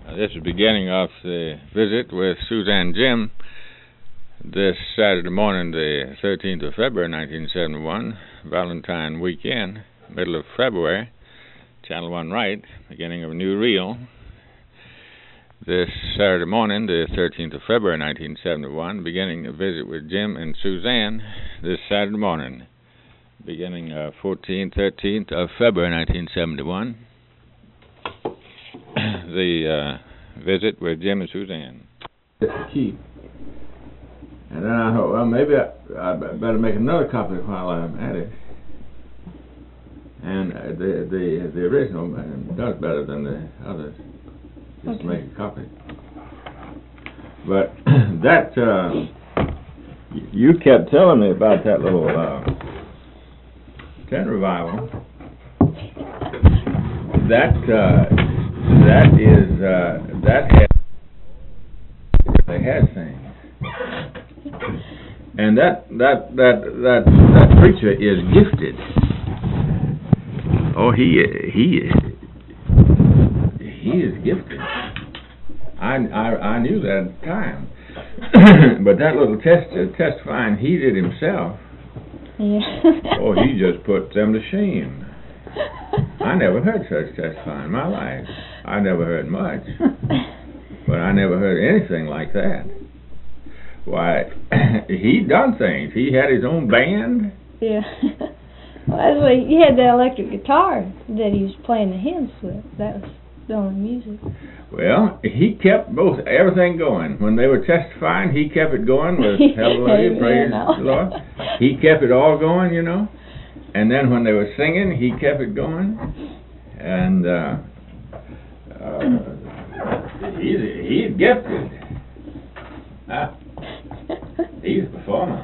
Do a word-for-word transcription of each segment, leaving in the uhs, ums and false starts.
This is the beginning of the visit with Suzanne Jim this Saturday morning, the thirteenth of February, nineteen seventy-one, Valentine weekend, middle of February, Channel one Right, beginning of a new reel. This Saturday morning, the thirteenth of February, nineteen seventy-one, beginning a visit with Jim and Suzanne this Saturday morning, beginning uh, fourteenth, thirteenth of February, nineteen seventy-one. The uh, visit with Jim and Suzanne. It's the key. And then I thought, well, maybe I, I better make another copy while I'm at it. And uh, the the the original does better than the others. Just Okay. to make a copy. But that uh, you kept telling me about that little uh, tent revival. That uh, that is uh, that has they had things. And that that that that that preacher is gifted. Oh, he he he is gifted. I I, I knew that at the time. But that little test testifying he did himself. Yeah. Oh, he just put them to shame. I never heard such testifying in my life. I never heard much, but I never heard anything like that. Why, he done things. He had his own band. Yeah. Well, that's what he had, the electric guitar that he was playing the hymns with. That was the only music. Well, he kept both everything going. When they were testifying, he kept it going with hallelujah, praise the Lord. He kept it all going, you know. And then when they were singing, he kept it going. And uh, uh, he's he's gifted. Huh? He's a performer.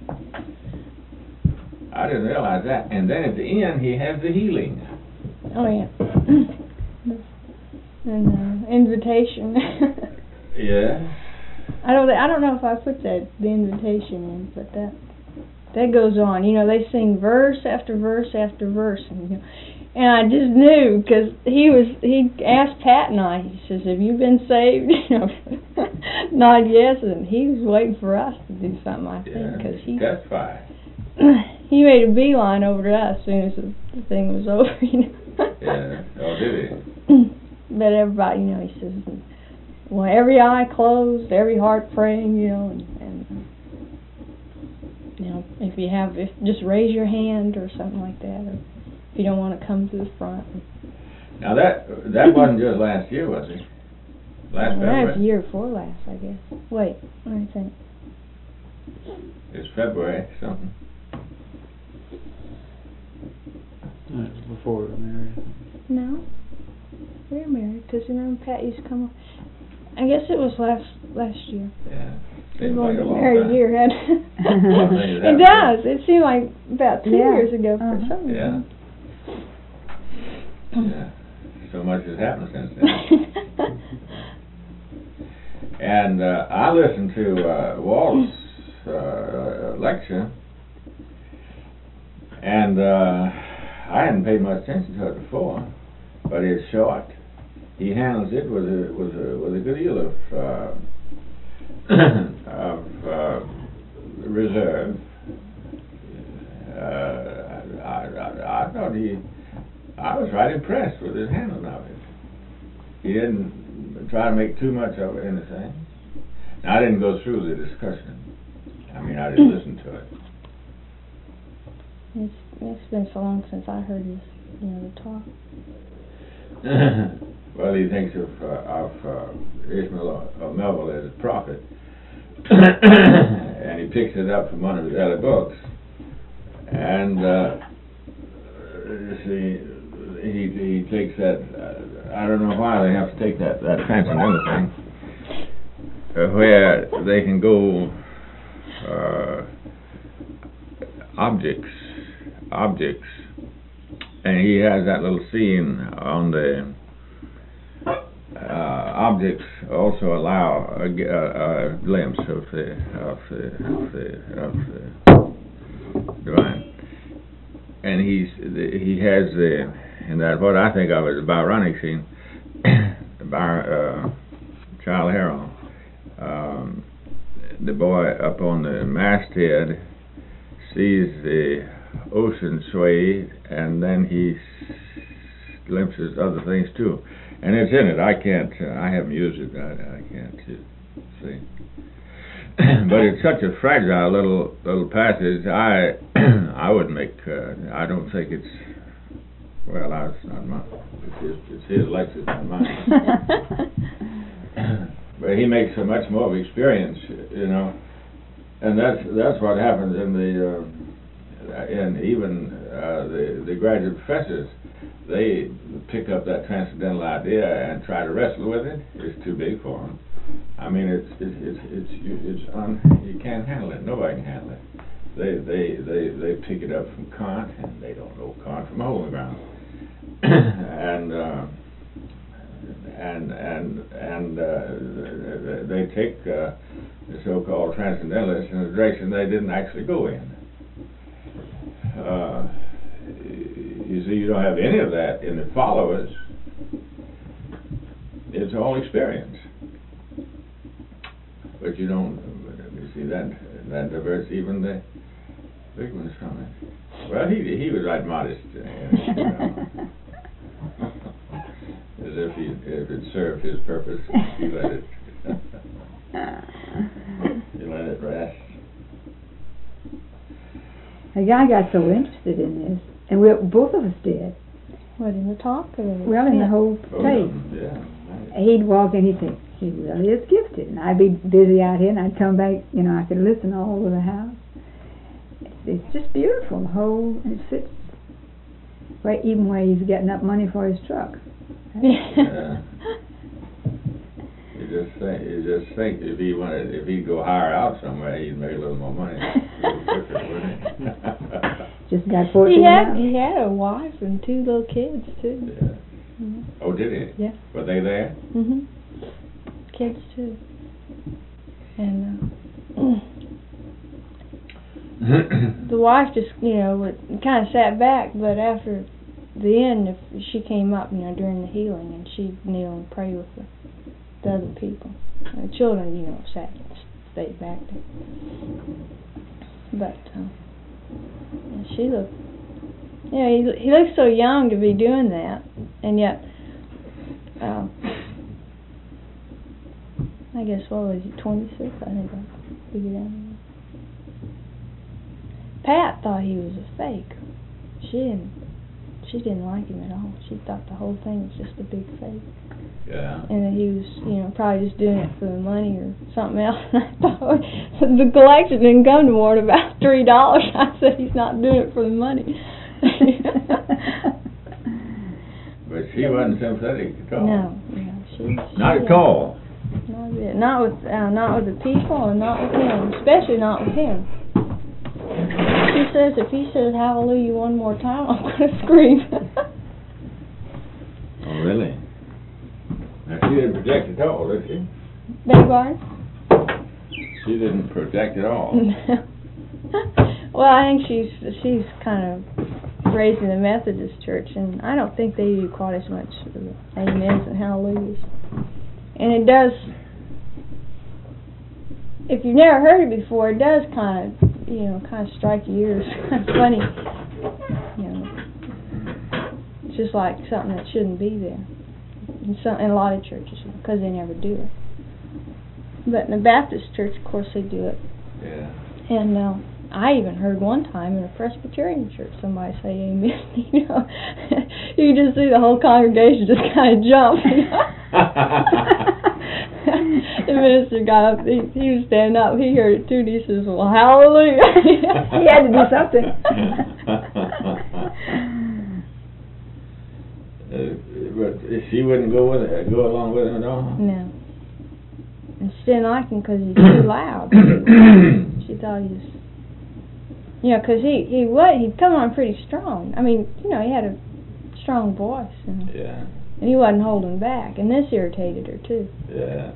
I didn't realize that. And then at the end, he has the healing. Oh, yeah. And uh, invitation. Yeah. I don't. I don't know if I put that the invitation in, but that that goes on. You know, they sing verse after verse after verse, and you know, and I just knew because he was. He asked Pat and I. He says, "Have you been saved?" You know, nod yes, and he was waiting for us to do something. I think because he testify. he made a beeline over to us as soon as the, the thing was over. You know. Yeah. Oh, did he? But everybody, you know, he says, well, every eye closed, every heart praying, you know, and, and you know, if you have, if just raise your hand or something like that, or if you don't want to come to the front. Now that that wasn't just last year, was it? Last Well, that was February. the year before last, I guess. Wait, let me think. It's February something. That's before we were married. No, we were married because you remember Pat used to come. On. I guess it was last last year. Yeah. We've Seems only like a been long married time. a year, hadn't it? It It does. It seemed like about two Yeah. years ago for Uh-huh. some Yeah. reason. Yeah. So much has happened since then. And uh, I listened to uh, Walt's uh, lecture, and uh, I hadn't paid much attention to it before, but it's short. He handles it with a with a with a good deal of uh, of uh, reserve. Uh, I, I I thought he I was right impressed with his handling of it. He didn't try to make too much of it anything. Now, I didn't go through the discussion. I mean, I didn't listen to it. It's, it's been so long since I heard his, you know, the talk. Well, he thinks of uh, of uh, Ishmael of Melville as a prophet, and he picks it up from one of his other books. And uh, you see, he he takes that. Uh, I don't know why they have to take that that transcendental thing, uh, where they can go uh, objects, objects, and he has that little scene on the uh, objects also allow a, a, a glimpse of the of the of the of the divine, and he's the, he has the and that what I think of as a Byronic scene. Bar, uh, Child Herald, um, the boy up on the masthead sees the ocean sway, and then he glimpses other things too. And it's in it. I can't, uh, I haven't used it, I, I can't uh, see. But it's such a fragile little little passage. I I would make. Uh, I don't think it's. Well, I, it's not mine. It's his, it's his lecture, not mine. But he makes so much more of experience, you know, and that's that's what happens in the uh, in even uh, the the graduate professors. They pick up that transcendental idea and try to wrestle with it. It's too big for them. I mean, it's it's it's it's it's un, you can't handle it. Nobody can handle it. They they they they pick it up from Kant, and they don't know Kant from a hole in the ground. and uh, and and and uh, they take uh, the so-called transcendentalists in a direction they didn't actually go in. Uh, you see, you don't have any of that in the followers. It's all experience. But you don't, you see, that that diverts even the big ones from it. Well, he he was right modest, uh, you know. As if he if it served his purpose, he let it he let it rest. A guy got so interested in this, and we both of us did. What, in the talk or? Well, in the whole Oh, tape. yeah. He'd walk in, he'd say, he really is gifted. And I'd be busy out here, and I'd come back, you know, I could listen all over the house. It's, it's just beautiful, the whole, and it fits, right, even where he's getting up money for his truck. Yeah. You just think, you just think if he wanted, if he'd go hire out somewhere, he'd make a little more money. A little quicker, wouldn't he? Just got fortunate He had enough. he had a wife and two little kids too. Yeah. Mhm. Oh, did he? Yeah. Were they there? Mhm. Kids too. And uh, the wife just, you know, kind of sat back, but after the end, if she came up, you know, during the healing, and she'd kneel and pray with the, the other people. The children, you know, sat stayed back there. But uh, yeah, she looked. Yeah, he he looks so young to be doing that, and yet, uh, I guess what was he, twenty-six? I think I figured out. Pat thought he was a fake. She didn't. She didn't like him at all. She thought the whole thing was just a big fake, Yeah. and that he was, you know, probably just doing it for the money or something else. And I thought the collection didn't come to more than about three dollars. I said he's not doing it for the money. But she wasn't sympathetic at all. No, no, she. Not she at all. Not with, not with, uh, not with the people, and not with him. Especially not with him. She says if he says hallelujah one more time, I'm gonna scream. Oh, really? Now, she didn't project at all, did she? Beg pardon? She didn't project at all. Well, I think she's she's kind of raised in the Methodist church, and I don't think they do quite as much of the amens and hallelujahs. And it does, if you've never heard it before, it does kind of, you know, kind of strike your ears. It's funny, you know. It's just like something that shouldn't be there in some in a lot of churches because they never do it. But in the Baptist church, of course, they do it. Yeah. And uh, I even heard one time in a Presbyterian church somebody say amen. You know, you can just see the whole congregation just kind of jump. You know? The minister got up, he, he was standing up, he heard it too, and he says, well, hallelujah. He had to do something. uh, but she wouldn't go with it, go along with him at all? No. And she didn't like him because he's too loud. She thought he was, you know, because he, he was, he'd come on pretty strong. I mean, you know, he had a strong voice. And, Yeah. and he wasn't holding back. And this irritated her, too. Yeah.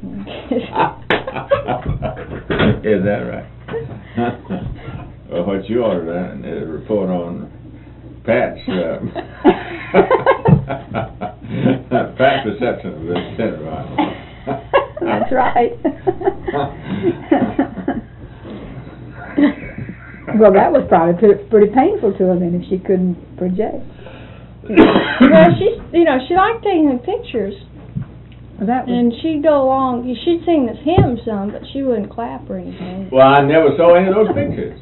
Is that right? Well, what you ought to do is report on Pat's. Uh, Past perception of the center Bible. That's right. Well, that was probably pretty, pretty painful to her then if she couldn't project. Well, she's, you know, she liked taking the pictures, Well, that was, and she'd go along. She'd sing this hymn some, but she wouldn't clap or anything. Well, I never saw any of those pictures.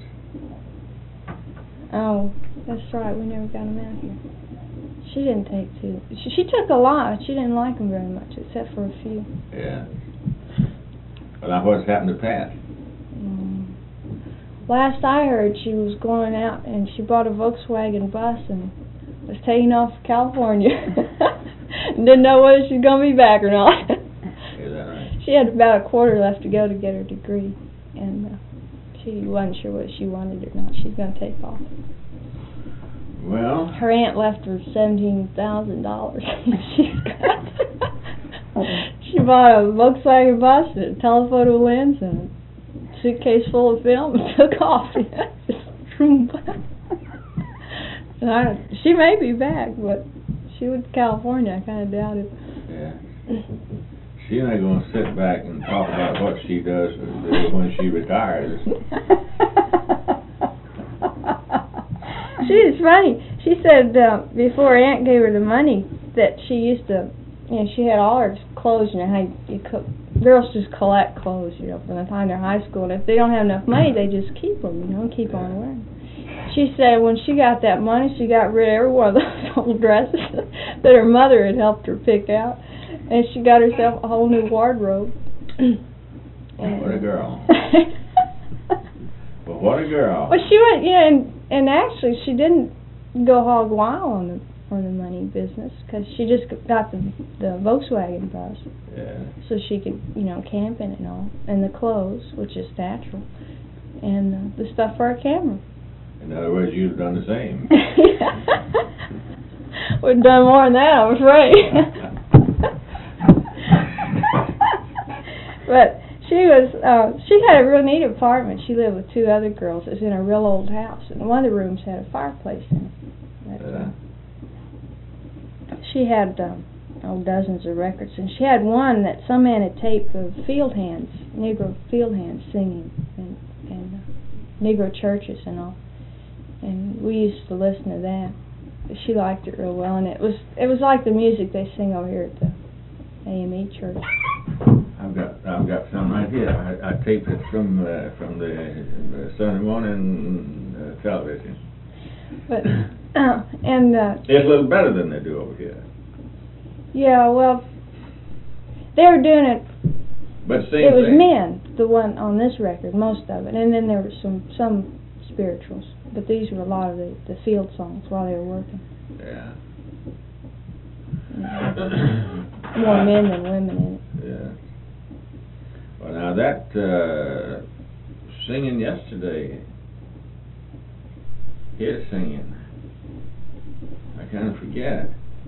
Oh, that's right. We never got them out here. She didn't take two. She, she took a lot. She didn't like them very much, except for a few. Yeah. Well, now what's happened to Pat? Mm. Last I heard, she was going out and she bought a Volkswagen bus and was taking off for California. Didn't know whether she's going to be back or not. Is that right? She had about a quarter left to go to get her degree, and uh, she wasn't sure whether she wanted it or not. She's going to take off. Well, Her aunt left her seventeen thousand dollars. She's got. She bought a Volkswagen bus and a telephoto lens and a suitcase full of film and took off. And I, she may be back, but she went to California. I kind of doubt it. yeah. She ain't going to sit back and talk about what she does when she retires. She was funny. She said uh, before her aunt gave her the money that she used to, you know, she had all her clothes, you know, how you, you co- girls just collect clothes, you know, from the time they're high school. And if they don't have enough money, they just keep them, you know, and keep on wearing them. She said when she got that money, she got rid of every one of those old dresses that her mother had helped her pick out. And she got herself a whole new wardrobe. What a girl. Well, what a girl. Well, she went, yeah, and and actually she didn't go hog wild on the on the money business because she just got the the Volkswagen bus, Yeah. so she could, you know, camp in it and all, and the clothes, which is natural, and uh, the stuff for her camera. In other words, you'd have done the same. We've done more than that, I'm afraid. But she was, uh, she had a real neat apartment. She lived with two other girls. It was in a real old house, and one of the rooms had a fireplace in it. But, uh, she had um, oh, dozens of records, and she had one that some man had taped of field hands, Negro field hands singing in, in uh, Negro churches and all. And we used to listen to that. She liked it real well, and it was it was like the music they sing over here at the A M E church. I've got I've got some right here. I, I taped it from uh, from the, the Sunday morning uh, television. But uh, and uh, It's a little better than they do over here. yeah, well, they were doing it. But same It was thing. men, the one on this record, most of it, and then there were some some spirituals. But these were a lot of the, the field songs while they were working. Yeah. More men than women in it. Yeah. Well, now that uh, singing yesterday, his singing, I kind of forget.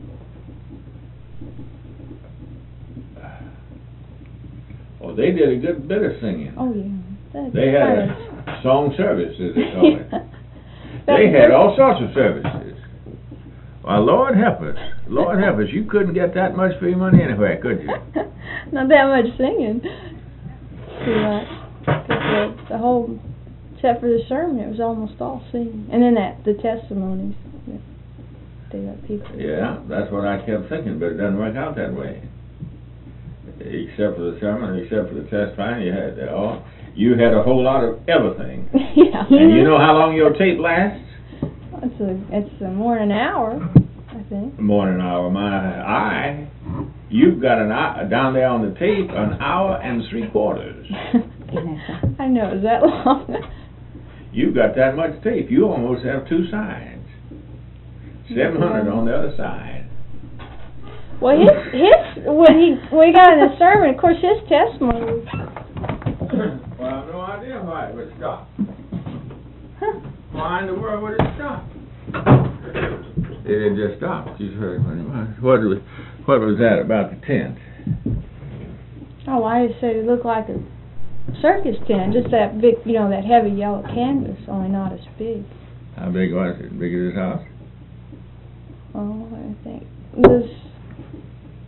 Oh, they did a good bit of singing. Oh yeah. That's They had kind a song service, as they call it. of- They had all sorts of services. Well, Lord help us. Lord help us. You couldn't get that much for your money anywhere, could you? Not that much singing. Too much. 'Cause the, the whole, except for the sermon, it was almost all singing. And then that the testimonies that they let people. Yeah, that's what I kept thinking, but it doesn't work out that way. Except for the sermon, except for the testifying, you had oh, you had a whole lot of everything. Yeah. And you know how long your tape lasts? It's a it's a more than an hour, I think. More than an hour. My eye, you've got an hour down there on the tape, an hour and three quarters. I know, is that long? You've got that much tape. You almost have two sides. Seven hundred on the other side. Well, his his when he when he got in the sermon, of course, his testimony was. Well, I have no idea why it would stop. Why in the world would it stop? It had just stopped. You heard what was what was that about the tent? Oh, I just said it looked like a circus tent, just that big, you know, that heavy yellow canvas, only not as big. How big was it? Big as this house? Oh, I think it was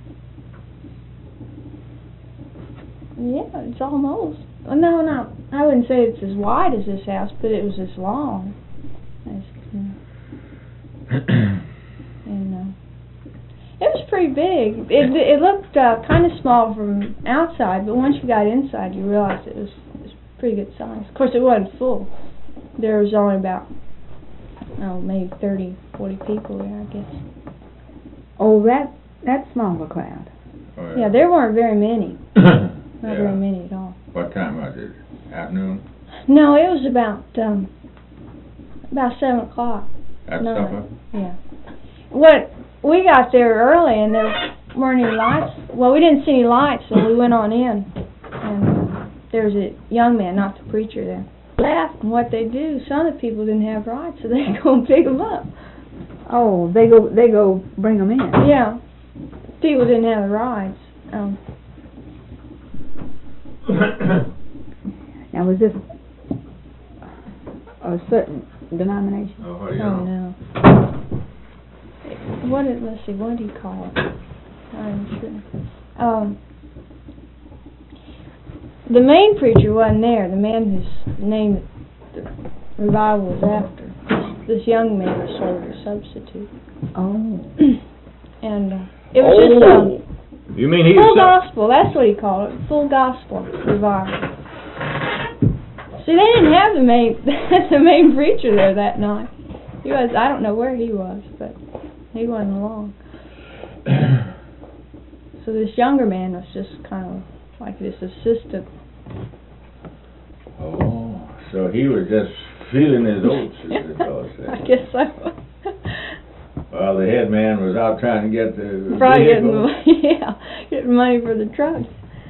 Yeah, it's almost. Well, no, no, I wouldn't say it's as wide as this house, but it was as long. As, you know, and uh, it was pretty big. It it looked uh, kind of small from outside, but once you got inside, you realized it was, it was pretty good size. Of course, it wasn't full. There was only about, oh, maybe thirty, forty people there, I guess. Oh, that that's small a crowd. Oh, Yeah, there weren't very many. Not Yeah. very many at all. What time was it? Afternoon? No, it was about um about seven o'clock. At No. supper? Yeah. What we got there early and there weren't any lights. Well, we didn't see any lights, so we went on in. And there was a young man, not the preacher, there. Laughed, and what they do, some of the people didn't have rights, so they go and pick them up. Oh, they go they go bring them in. Yeah. People didn't have the rights. Um, Now, was this a certain denomination? Oh, what do you oh know? no. What did, let's see, what do you call it? I'm sure. Um, the main preacher wasn't there, the man whose name the revival was after. This, this young man was sort of a substitute. Oh. And uh, it was just Oh, a you mean he full was some- gospel, that's what he called it, full gospel revival. See, they didn't have the main the main preacher there that night. He was, I don't know where he was, but he wasn't along. So this younger man was just kind of like this assistant. Oh, so he was just feeling his oats, as the fellow said. I guess so. While the head man was out trying to get the Probably getting, vehicle. yeah, getting money for the truck.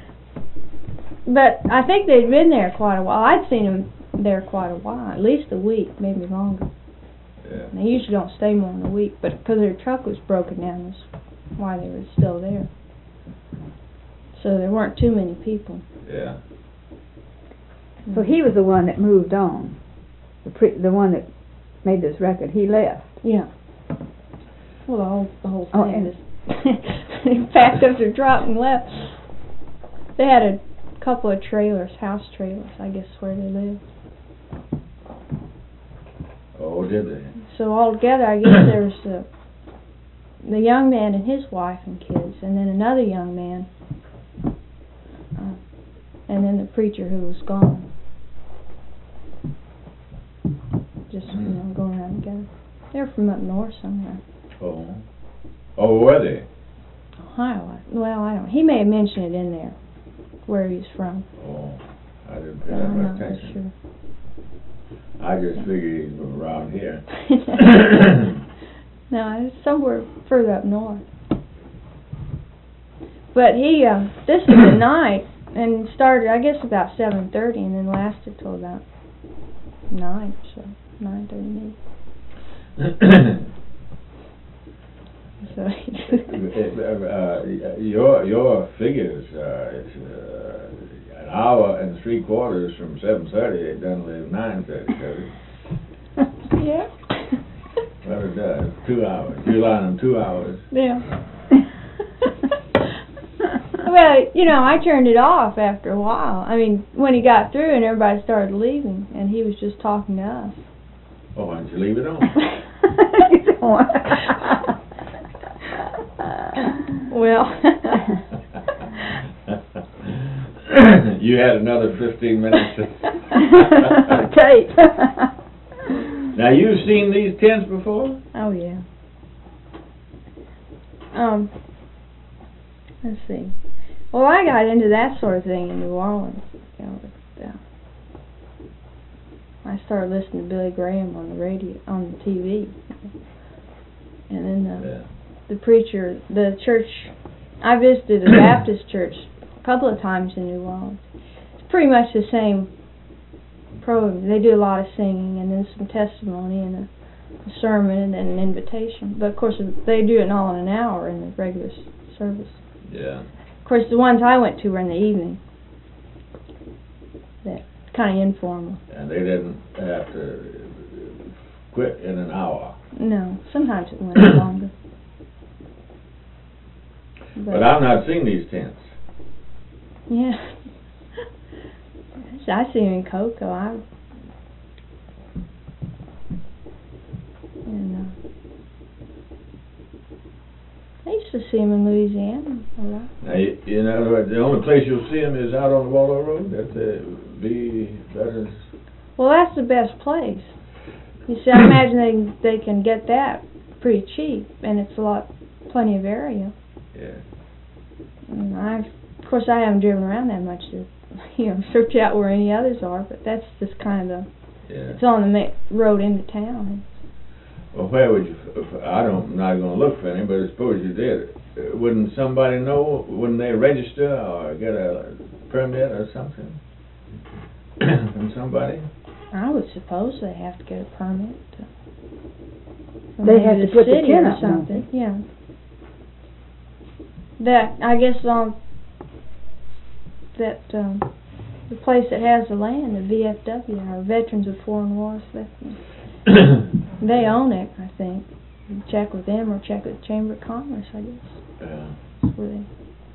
But I think they'd been there quite a while. I'd seen them there quite a while, at least a week, maybe longer. Yeah. They usually don't stay more than a week, but because their truck was broken down, that's why they were still there. So there weren't too many people. Yeah. So he was the one that moved on. The pre- the one that made this record. He left. Yeah. Well, the whole the whole Oh, thing and- is they packed up their truck and left. They had a couple of trailers, house trailers, I guess, where they lived. Oh, did they? So altogether, I guess there was the the young man and his wife and kids, and then another young man, uh, and then the preacher who was gone. Just you know, going around together. They're from up north somewhere. Oh. Oh, were they? Ohio. I- Well, I don't. He may have mentioned it in there, where he's from. Oh, I didn't But pay that I'm much not real attention. sure. I just figured he was around here. No, it's somewhere further up north. But he, uh, this was at night, and started, I guess, about seven thirty, and then lasted till about nine, so nine thirty maybe. So uh, your your figures, uh, it's uh, an hour and three quarters from seven thirty. It doesn't leave nine thirty, does it? yeah. Well, it does. Two hours. You line them two hours. Yeah. Well, you know, I turned it off after a while. I mean, when he got through and everybody started leaving, and he was just talking to us. Oh, why don't you leave it on? Well. You had another fifteen minutes. Tape. Now, you've seen these tents before? Oh yeah. Um. Let's see. Well, I got into that sort of thing in New Orleans. You know, with, uh, I started listening to Billy Graham on the radio, on the T V, and then the, Yeah. the preacher, the church. I visited a Baptist church a couple of times in New Orleans. It's pretty much the same program. They do a lot of singing, and then some testimony, and a, a sermon, and then an invitation. But of course, they do it all in an hour in the regular s- service. Yeah. Of course, the ones I went to were in the evening. That kind of informal. And they didn't have to quit in an hour. No, sometimes it went longer. But I've not seen these tents. Yeah, I see him in Cocoa. I and uh, I used to see him in Louisiana a lot. Now, you, you know, the only place you'll see him is out on the Wallow Road. That's uh, be that is. Well, that's the best place. You see, I imagine they they can get that pretty cheap, and it's a lot, plenty of area. Yeah. And I, of course, I haven't driven around that much to, you know, search out where any others are. But that's just kind of the. Yeah. It's on the ma road into town. Well, where would you? If, I don't. I'm not going to look for any, but suppose you did. Uh, wouldn't somebody know? Wouldn't they register or get a permit or something from somebody? I would suppose they have to get a permit. To, from They have the to put the city tin or up, don't something. Yeah. That I guess on that um, the place that has the land, the V F W, or Veterans of Foreign Wars Veterans, they own it. I think. You check with them or check with the Chamber of Commerce. I guess. Yeah. That's where they.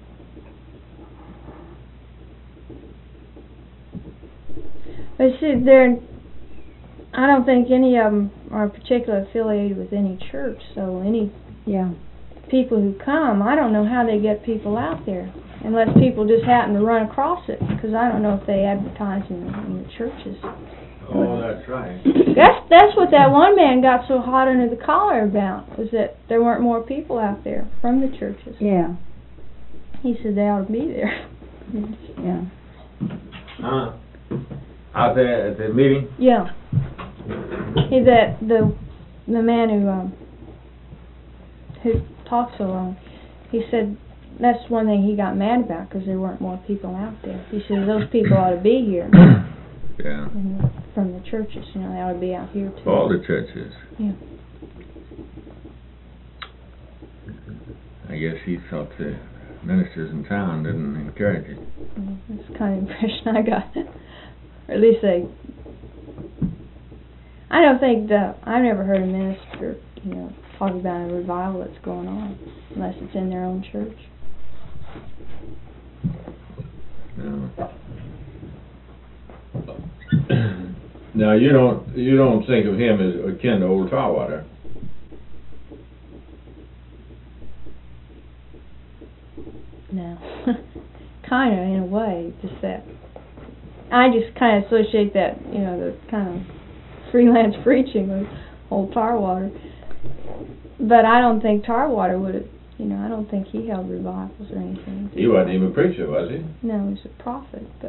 But see, they're, I don't think any of them are particularly affiliated with any church, so any Yeah. people who come, I don't know how they get people out there, unless people just happen to run across it, because I don't know if they advertise in, in the churches. Oh, that's right. That's that's what that one man got so hot under the collar about, was that there weren't more people out there from the churches. Yeah. He said they ought to be there. Yeah. Huh? Out there at the meeting? Yeah. He that the the man who um who talked so long, he said that's one thing he got mad about, because there weren't more people out there. He said those people ought to be here. Yeah. And the, from the churches, you know, they ought to be out here too. All the churches. Yeah. I guess he thought the ministers in town didn't encourage it. Mm, that's the kind of impression I got. Or at least they. I don't think the. I've never heard a minister, you know, talk about a revival that's going on, unless it's in their own church. No. Now you don't you don't think of him as akin to Old Tarwater. No. Kind of, in a way, just that. I just kind of associate that, you know, the kind of freelance preaching with Old Tarwater. But I don't think Tarwater would have, you know, I don't think he held revivals or anything. He wasn't even a preacher, was he? No, he was a prophet, but.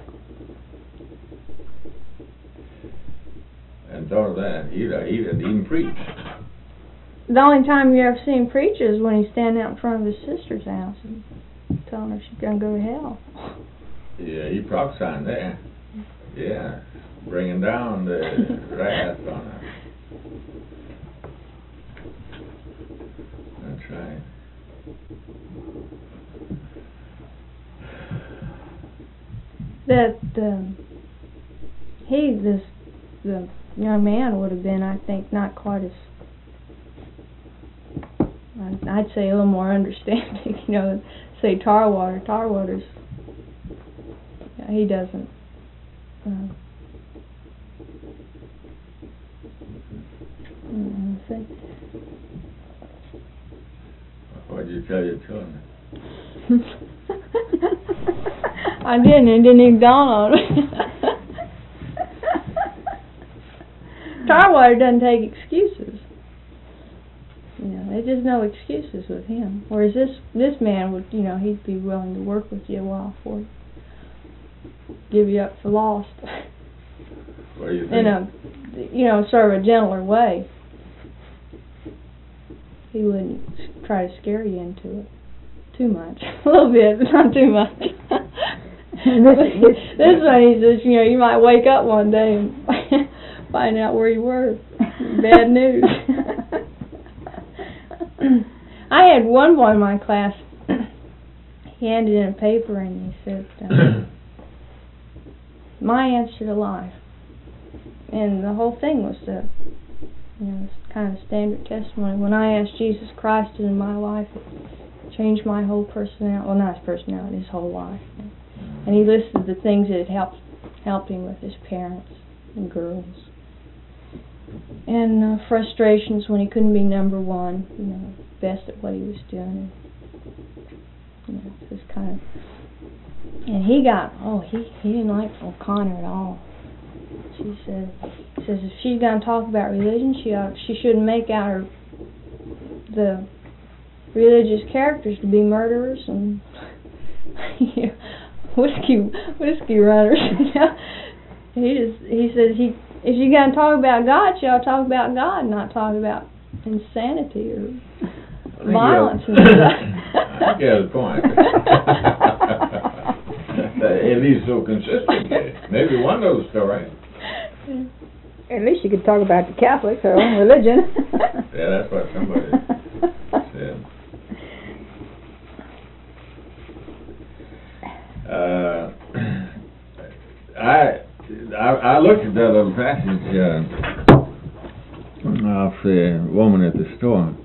And thought of that. He he didn't even preach. The only time you ever see him preach is when he's standing out in front of his sister's house and telling her she's going to go to hell. Yeah, he prophesying there. Yeah, bringing down the wrath on her. That's right. That um, he, this the young man would have been, I think, not quite as, I'd say, a little more understanding. You know, say Tarwater. Tarwater's, yeah, he doesn't. Um, I don't know, What did you tell your children? I didn't. It didn't even dawn on me. Tarwater doesn't take excuses. You know, there's just no excuses with him. Whereas this this man would, you know, he'd be willing to work with you a while for you, give you up for lost. What do you think? In a, you know, sort of a gentler way. He wouldn't try to scare you into it too much. A little bit, but not too much. this, this one, he says, you know, you might wake up one day and find out where you were. Bad news. I had one boy in my class. He handed in a paper and he said, uh, "My answer to life." And the whole thing was the, you know, kind of standard testimony. When I asked Jesus Christ into my life, it changed my whole personality. Well, not his personality, his whole life. And he listed the things that had helped helped him with his parents and girls. And uh, frustrations when he couldn't be number one, you know, best at what he was doing. You know, it's just kind of. And he got, oh, he, he didn't like O'Connor at all. She said, says if she's going to talk about religion, she ought, she shouldn't make out her the religious characters to be murderers and you know, whiskey whiskey runners. You know? He just he says he if you're going to talk about God, she ought to talk about God, not talk about insanity or violence and stuff. I get the point. At least so consistent. Maybe one knows the story. At least you could talk about the Catholics, her own religion. Yeah, that's what somebody said. Uh, I, I I looked at that little passage uh, of the woman at the store.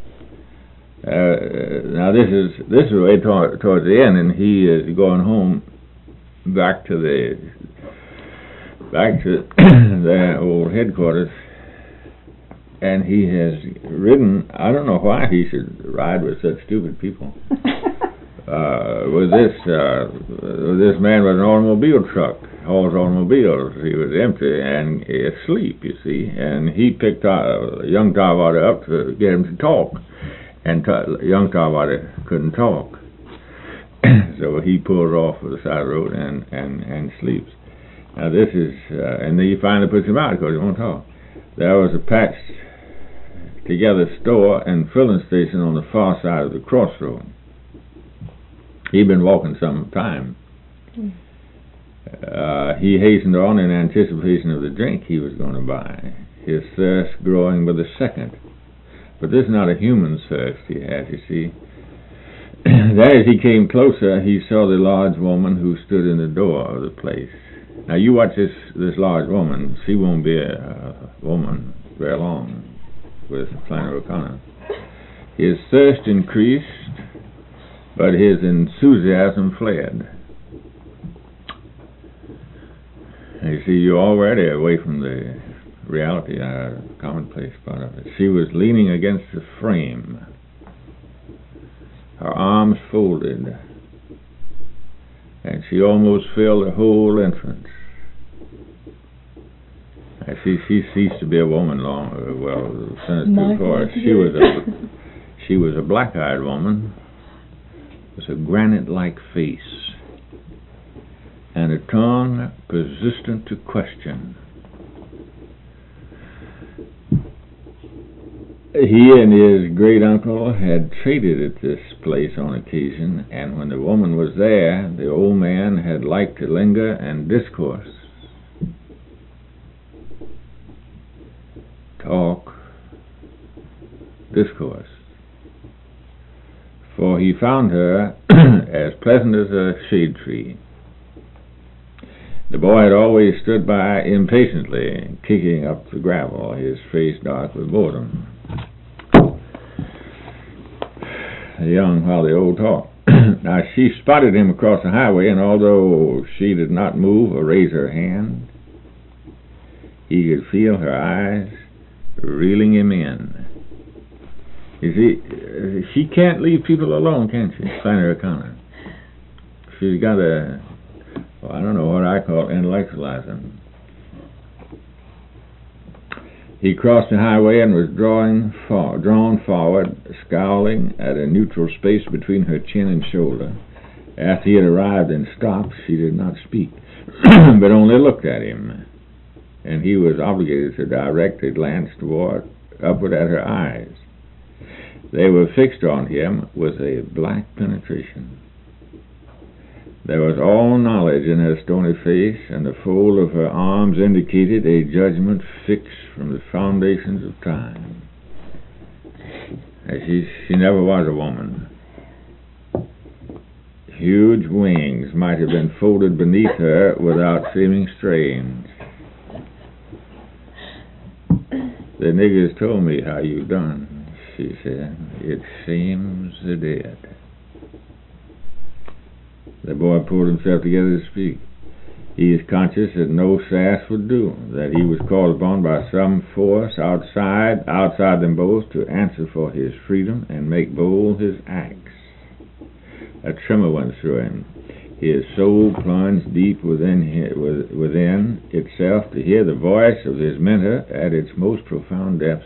Uh, now this is this is way toward, towards the end, and he is going home back to the back to their old headquarters, and he has ridden. I don't know why he should ride with such stupid people. Uh, with this uh, with this man with an automobile truck, hauls automobiles. He was empty and asleep, you see, and he picked uh, young Tarwater up to get him to talk, and t- young Tarwater couldn't talk, so he pulls off to the side of the road and and and sleeps. Now this is, uh, and then he finally puts him out because he won't talk. There was a patched together store and filling station on the far side of the crossroad. He'd been walking some time. Uh, he hastened on in anticipation of the drink he was going to buy, his thirst growing by the second. But this is not a human thirst he had, you see. Then as he came closer, he saw the large woman who stood in the door of the place. Now you watch this, this large woman. She won't be a, a woman very long with Flannery O'Connor. His thirst increased, but his enthusiasm fled. You see, you're already away from the reality, uh, commonplace part of it. She was leaning against the frame, her arms folded, and she almost filled the whole entrance. And she she ceased to be a woman long, uh, well, since before. She was a she was a black-eyed woman. A granite-like face and a tongue persistent to question. He and his great uncle had traded at this place on occasion, and when the woman was there, the old man had liked to linger and discourse, talk, discourse. For he found her as pleasant as a shade tree. The boy had always stood by impatiently, kicking up the gravel, his face dark with boredom. The young while the old talked. Now she spotted him across the highway, and although she did not move or raise her hand, he could feel her eyes reeling him in. You see, she can't leave people alone, can she? Flannery O'Connor. She's got a, well, I don't know what I call intellectualizing. He crossed the highway and was drawing for, drawn forward, scowling at a neutral space between her chin and shoulder. After he had arrived and stopped, she did not speak, but only looked at him, and he was obligated to direct a glance toward, upward at her eyes. They were fixed on him with a black penetration. There was all knowledge in her stony face, and the fold of her arms indicated a judgment fixed from the foundations of time. She, she never was a woman. Huge wings might have been folded beneath her without seeming strange. The niggers told me how you done, she said. It seems they're dead. The boy pulled himself together to speak. He is conscious that no sass would do, that he was called upon by some force outside, outside them both, to answer for his freedom and make bold his acts. A tremor went through him. His soul plunged deep within, within itself to hear the voice of his mentor at its most profound depths.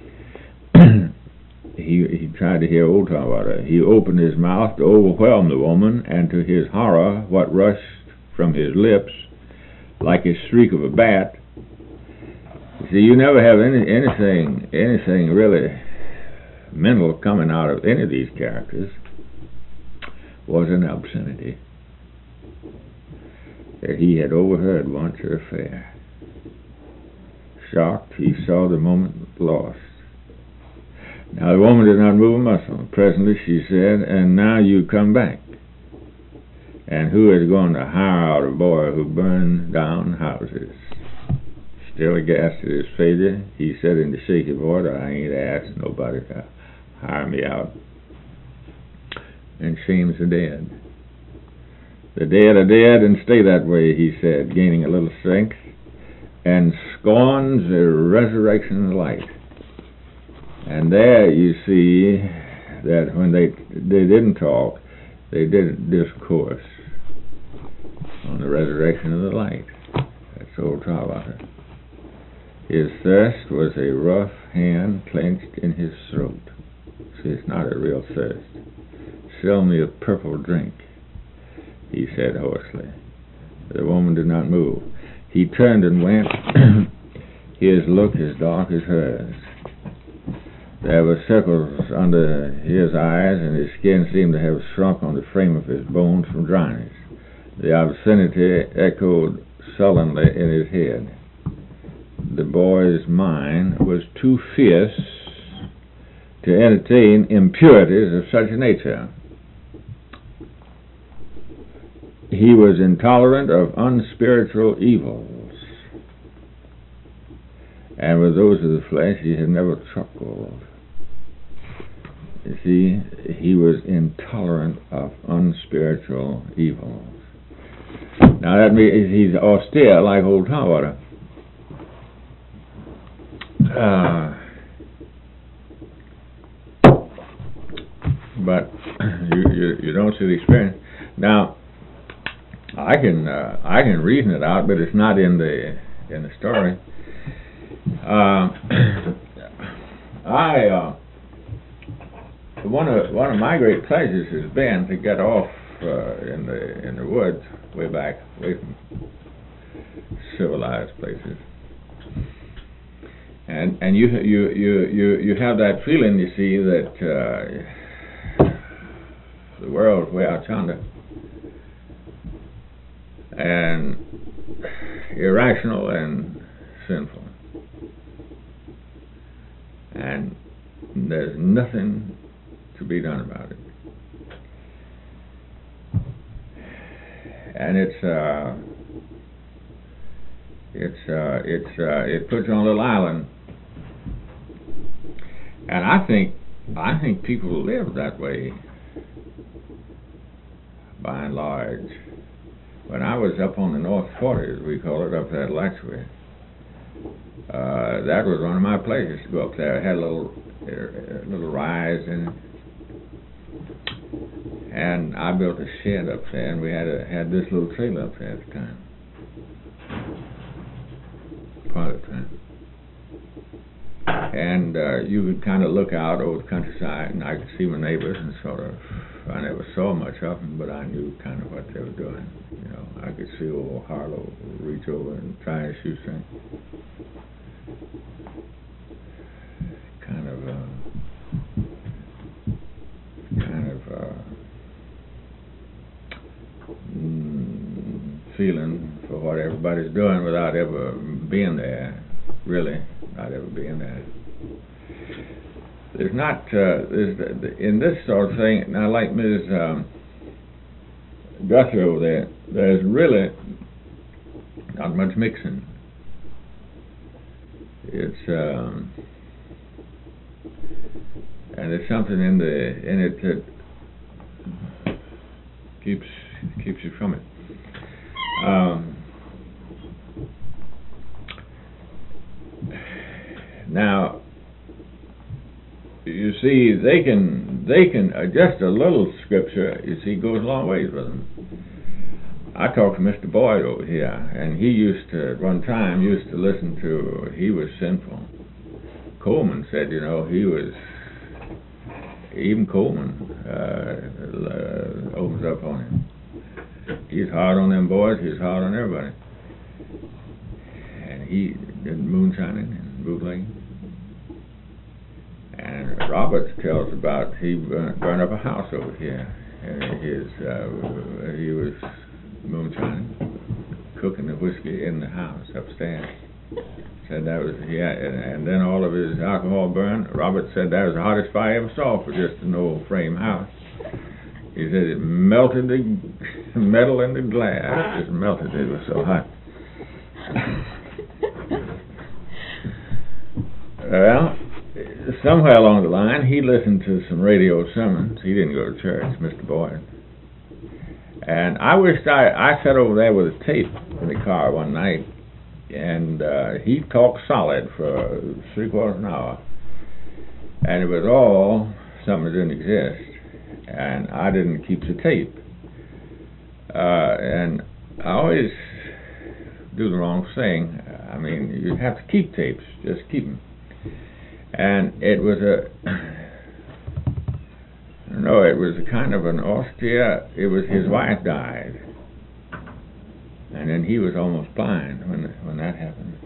he, he tried to hear Old Tarwater. He opened his mouth to overwhelm the woman, and to his horror, what rushed from his lips, like a shriek of a bat. You see, you never have any, anything, anything really mental coming out of any of these characters, was an obscenity that he had overheard once her affair. Shocked, he saw the moment lost. Now the woman did not move a muscle. Presently she said, "And now you come back. And who is going to hire out a boy who burned down houses?" Still aghast at his failure, he said in the shaky voice, "I ain't asked nobody to hire me out. And shame's the dead. The dead are dead and stay that way," he said, gaining a little strength, "and scorns the resurrection of light." And there you see that when they they didn't talk, they did discourse on the resurrection of the light. That's Old Tarwater. His thirst was a rough hand clenched in his throat. See, it's not a real thirst. "Sell me a purple drink," he said hoarsely. The woman did not move. He turned and went, his look as dark as hers. There were circles under his eyes, and his skin seemed to have shrunk on the frame of his bones from dryness. The obscenity echoed sullenly in his head. The boy's mind was too fierce to entertain impurities of such a nature. He was intolerant of unspiritual evils, and with those of the flesh he had never truckled. You see, he was intolerant of unspiritual evils. Now that means he's austere like Old Tarwater. Uh, but you, you you don't see the experience. Now I can uh, I can reason it out, but it's not in the in the story. Uh, I uh, one of one of my great pleasures has been to get off uh, in the in the woods, way back, away from civilized places, and and you you you you you have that feeling, you see, that uh, the world's way out yonder, and irrational and sinful, and there's nothing to be done about it. And it's uh, it's uh, it's uh, it puts you on a little island, and I think I think people live that way by and large. When I was up on the North Forty, as we call it, up there at Latchway, uh, that was one of my pleasures to go up there. It had a little a little rise in it. And I built a shed up there, and we had a, had this little trailer up there at the time, part of the time. And uh, you could kind of look out over the countryside, and I could see my neighbors, and sort of, I never saw much of them, but I knew kind of what they were doing. You know, I could see old Harlow reach over and try his shoestring. Kind of, uh, kind of, uh, Mm, feeling for what everybody's doing without ever being there, really, not ever being there. There's not, uh, there's, in this sort of thing, now like Miz Um, Guthrie over there, there's really not much mixing. It's, um, and there's something in the, in it that keeps keeps you from it. Um, Now, you see, they can, they can, uh, just a little scripture, you see, goes a long ways with them. I talked to Mister Boyd over here, and he used to, at one time, used to listen to, he was sinful. Coleman said, you know, he was, even Coleman uh, uh, opens up on him. He's hard on them boys, he's hard on everybody. And he did moonshining and bootlegging. And Roberts tells about he burned, burned up a house over here. And his uh, he was moonshining, cooking the whiskey in the house upstairs. Said that was yeah, and, and then all of his alcohol burned. Roberts said that was the hottest fire I ever saw for just an old frame house. He said it melted the metal in the glass, just melted. It was so hot. Well, somewhere along the line, he listened to some radio sermons. He didn't go to church, Mister Boyd. And I wished I, I sat over there with a tape in the car one night, and uh, he talked solid for three quarters of an hour. And it was all something that didn't exist. And I didn't keep the tape. Uh, and I always do the wrong thing. I mean, you have to keep tapes, just keep them. And it was a, no, it was a kind of an austere, it was his wife died. And then he was almost blind when when that happened.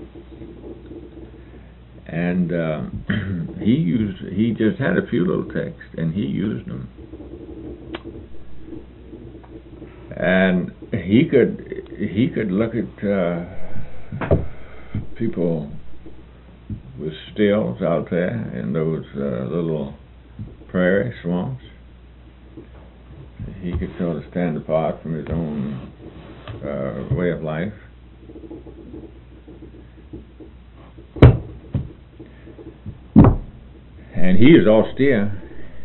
And um, he used, he just had a few little texts, and he used them. And he could, he could look at uh, people with stills out there in those uh, little prairie swamps. He could sort of stand apart from his own uh, way of life. And he is austere.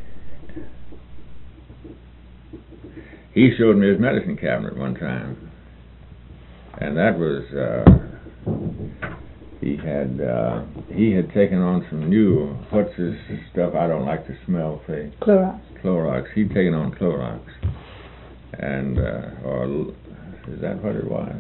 He showed me his medicine cabinet one time, and that was uh, he had uh, he had taken on some new, what's this stuff I don't like to smell, say? Clorox. Clorox. He'd taken on Clorox, and uh, or is that what it was?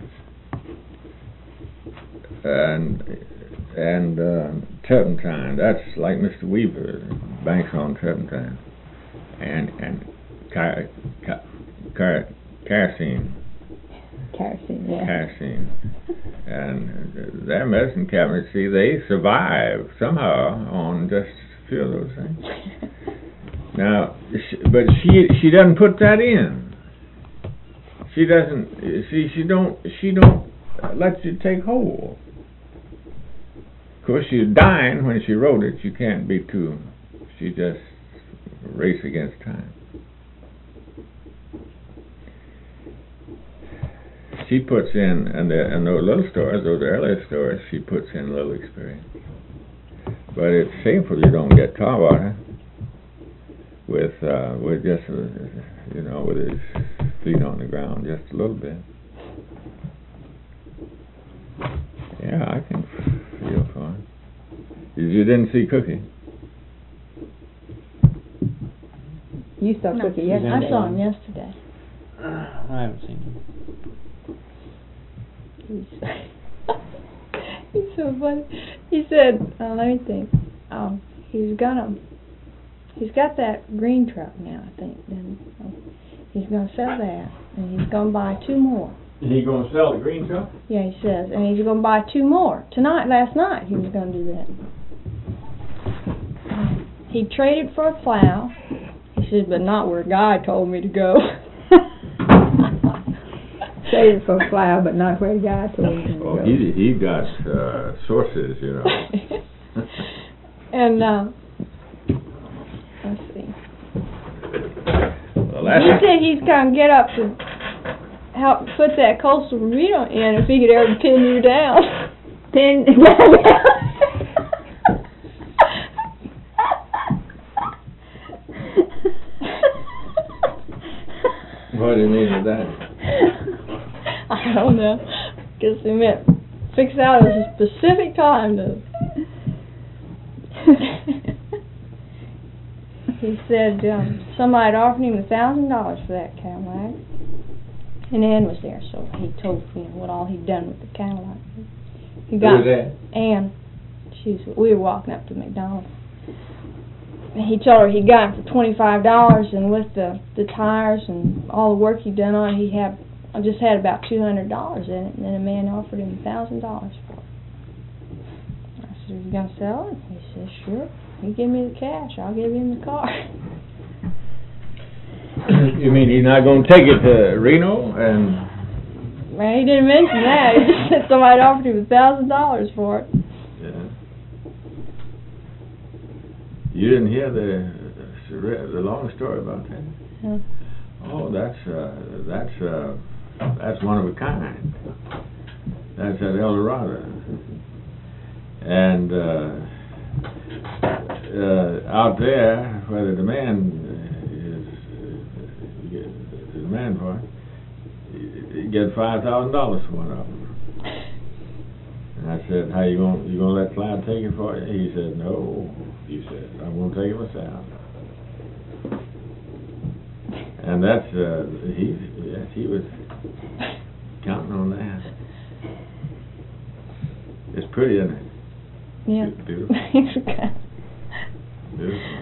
And and uh, turpentine. That's like Mister Weaver, banks on turpentine, and and car, car, car, kerosene. Kerosene, yeah. Kerosene. And their medicine cabinets, see, they survive somehow on just a few of those things. Now, she, but she she doesn't put that in. She doesn't. See, she don't. She don't let you take hold. Of course, she's dying when she wrote it. You can't be too. She just race against time. She puts in, and the, and those little stories, those earlier stories, she puts in a little experience. But it's shameful you don't get tar water with uh, with just uh, you know with his feet on the ground just a little bit. Yeah, I can feel for him. You didn't see Cookie? You saw No, Cookie I yesterday. saw him yesterday. I haven't seen him. He's, he's so funny. He said, uh, let me think. Um, he's gonna, he's got that green truck now, I think. And uh, he's gonna sell that, and he's gonna buy two more. Is he going to sell the green truck? Yeah, he says, and he's gonna buy two more tonight. Last night he was gonna do that. He traded for a plow. He said, but not where Guy told me to go. Traded for a plow, but not where the guy told him to Oh, go. he he got uh, sources, you know. And uh, let's see. Well, last He said he's gonna get up to help put that coastal burrito in if he could ever pin you down. Then, what do you mean with that? I don't know. Guess he meant fix out at a specific time to. He said um, somebody had offered him a thousand dollars for that Cadillac, and Ann was there, so he told me what all he'd done with the Cadillac. He got Who was that? Ann. She's. We were walking up to McDonald's. And he told her he got it for twenty-five dollars, and with the the tires and all the work he'd done on it, he had I just had about two hundred dollars in it, and then a man offered him a thousand dollars for it. I said, "Are you gonna sell it?" He said, "Sure. You give me the cash, I'll give him the car." You mean he's not going to take it to Reno and? Man, he didn't mention that. He just said somebody offered him a thousand dollars for it. Yeah. You didn't hear the the long story about that? Yeah. Oh, that's uh, that's uh, that's one of a kind. That's at El Dorado, and uh, uh, out there where the demand is, uh, the demand for it, you get five thousand dollars for one of them. And I said, "How you gonna you gonna let Clyde take it for you?" He said, "No." He said, "I'm gonna take it myself." And that's uh, he yes, he was counting on that. It's pretty, isn't it? Yeah. It's beautiful. Beautiful.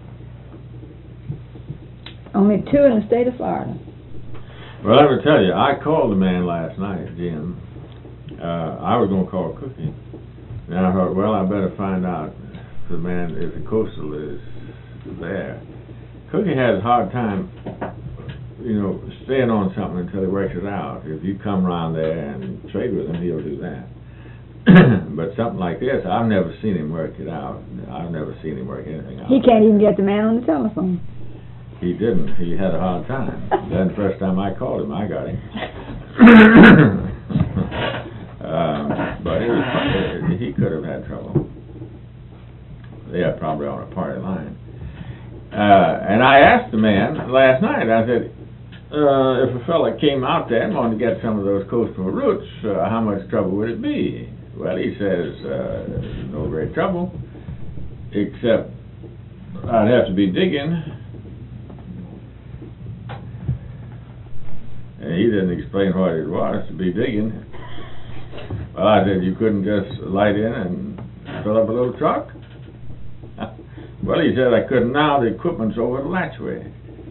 Only two in the state of Florida. Well, I will tell you, I called the man last night, Jim. Uh, I was going to call Cookie. And I thought, well, I better find out if the man, if the coastal is there. Cookie has a hard time, you know, staying on something until he works it out. If you come around there and trade with him, he'll do that. But something like this, I've never seen him work it out. I've never seen him work anything out. He can't even get the man on the telephone. He didn't. He had a hard time. Then the first time I called him, I got him. um, but it was, it, he could have had trouble. They are probably on a party line. Uh, and I asked the man last night, I said, uh, if a fella came out there and wanted to get some of those coastal roots, uh, how much trouble would it be? Well, he says, uh, no great trouble, except I'd have to be digging. And he didn't explain what it was to be digging. Well, I said, you couldn't just light in and fill up a little truck? Well, he said, I couldn't now, the equipment's over the latchway.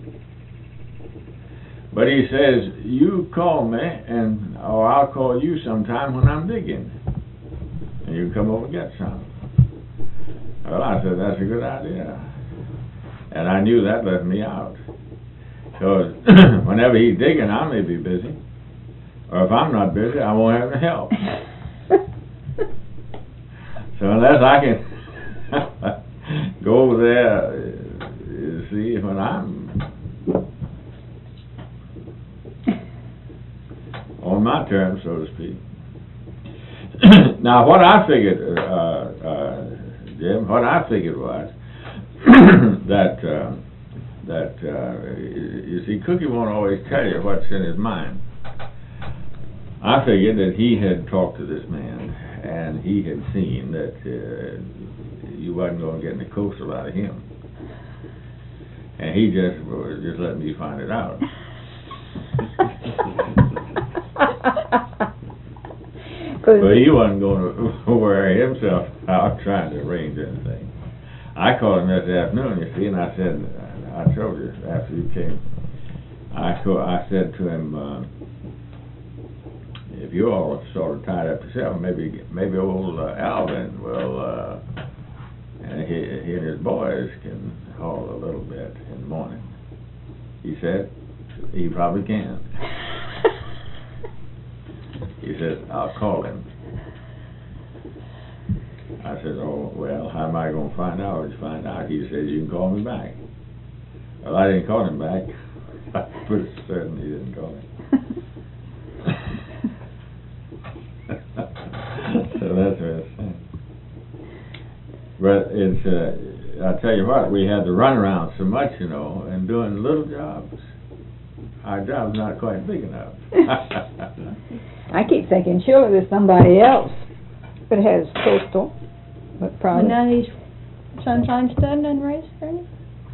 But he says, you call me, and or I'll call you sometime when I'm digging. And you can come over and get some. Well, I said, that's a good idea. And I knew that left me out. So whenever he's digging, I may be busy. Or if I'm not busy, I won't have any help. So unless I can go over there, uh, see when I'm on my terms, so to speak. Now, what I figured, uh, uh, Jim, what I figured was that uh, that uh, you see, Cookie won't always tell you what's in his mind. I figured that he had talked to this man, and he had seen that uh, you wasn't going to get any coastal out of him, and he just was just letting me find it out. But he wasn't going to wear himself out trying to arrange anything. I called him this afternoon, you see, and I said, I told you after you came, I co I said to him, uh, if you all are sort of tied up yourself, maybe maybe old uh, Alvin will, uh, and he, he and his boys can haul a little bit in the morning. He said, he probably can. He said, I'll call him. I said, oh, well, how am I going to find out? What you find out? He said, you can call me back. Well, I didn't call him back. I'm pretty certain he didn't call me. So that's what it's saying. But it's, uh, I'll tell you what, we had to run around so much, you know, and doing little jobs. Our job's not quite big enough. I keep thinking, surely there's somebody else that has coastal, but But probably. now he's Sunshine Stud done raised there any?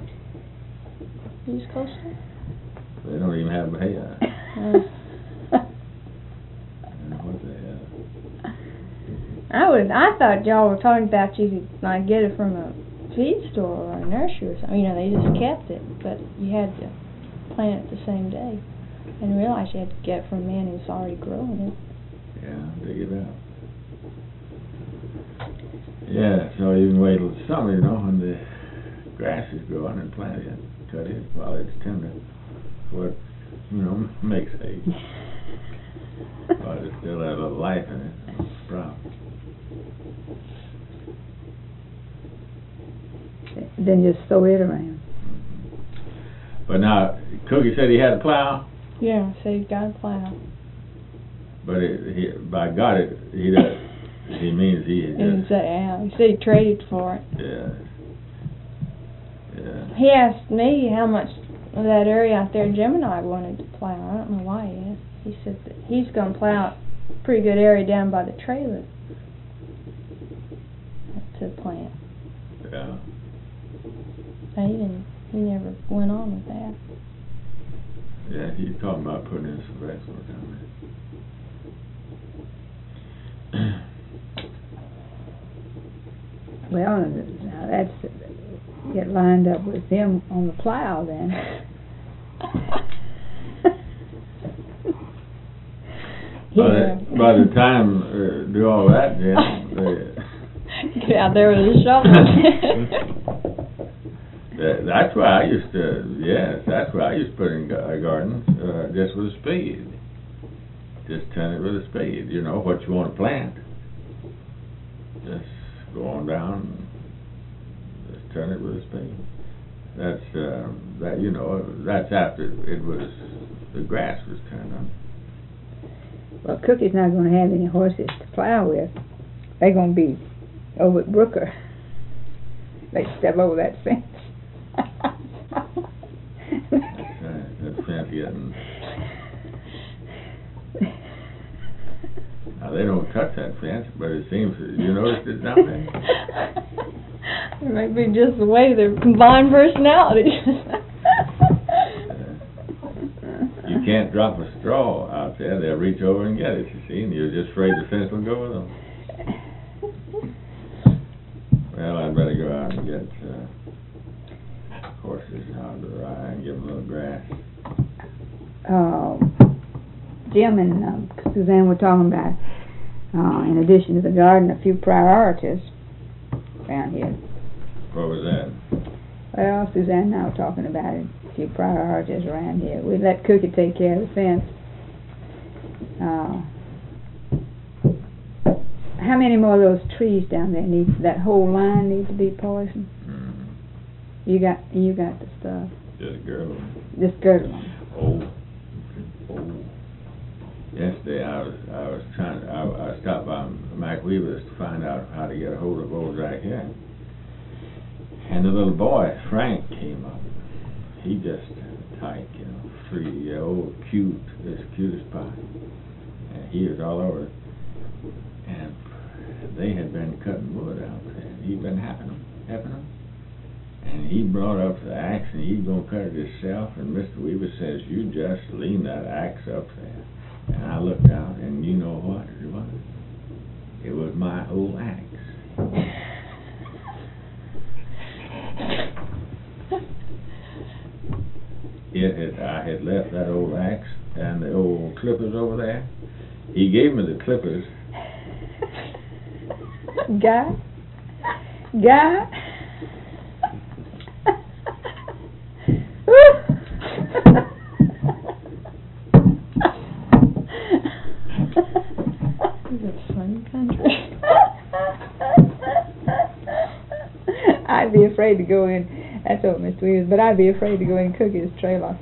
East Coast? They don't even have hay. Uh, Uh, I don't know what they have. I was, I thought y'all were talking about you could like get it from a feed store or a nursery or something. You know, they just kept it, but you had to plant it the same day. I didn't realize you had to get it from a man who's already growing it. Yeah, dig it out. Yeah, so you can wait till summer, you know, when the grass is growing and plant it, cut it while it's tender. What, you know, makes hay. But it still has a little life in it, it'll sprout. Then just sow it around. But now, Cookie said he had a plow, Yeah, so you got a plow. but it, he, by God, it, he does, he means he And just, so, yeah, he said he traded for it. yeah, yeah. He asked me how much of that area out there Gemini wanted to plow. I don't know why he asked. He said that he's going to plow a pretty good area down by the trailer to plant. Yeah. But he didn't. He never went on with that. Yeah, he's talking about putting in some vegetables down there. Well, now that's, get lined up with him on the plow then. By the, by the time uh, do all that, Jim, they, Get out there with a shovel. that, that's why I used to, yes, that's why I used to put in ga- gardens, uh, just with a spade. Just turn it with a spade, you know, what you want to plant. Just go on down, just turn it with a spade. That's, uh, that, you know, that's after it was, the grass was turned on. Well, Cookie's not going to have any horses to plow with. They're going to be over at Brooker. They step over that fence. That's right, that fence getting, now they don't touch that fence, but it seems, you noticed it down there? It might be just the way they're combined personalities. You can't drop a straw out there, they'll reach over and get it, you see, and you're just afraid the fence will go with them. Well, I'd better go out and get uh, horses out to ride and give them a little grass. Uh, Jim and um, Suzanne were talking about, uh, in addition to the garden, a few priorities around here. What was that? Well, Suzanne and I were talking about it, a few priorities around here. We let Cookie take care of the fence. Uh, how many more of those trees down there need, that whole line needs to be poisoned? Mm, You got, you got the stuff. just girl. Just girdle them. Oh, oh. Yesterday I was, I was trying, to, I, I stopped by Mike Weaver's to find out how to get a hold of old Zach here. And the little boy, Frank, came up. He just tight, you know, three year old, cute, this cutest pie. And he was all over it. And they had been cutting wood out there. And he'd been happing them, helping them. And he brought up the axe and he's going to cut it himself. And Mister Weaver says, you just lean that axe up there. And I looked out and you know what it was? It was my old axe. It had, I had left that old axe and the old clippers over there. He gave me the clippers. Guy? Guy? Is it fun country? I'd be afraid to go in. That's what Mister Weaver, but I'd be afraid to go in Cookie's trailer.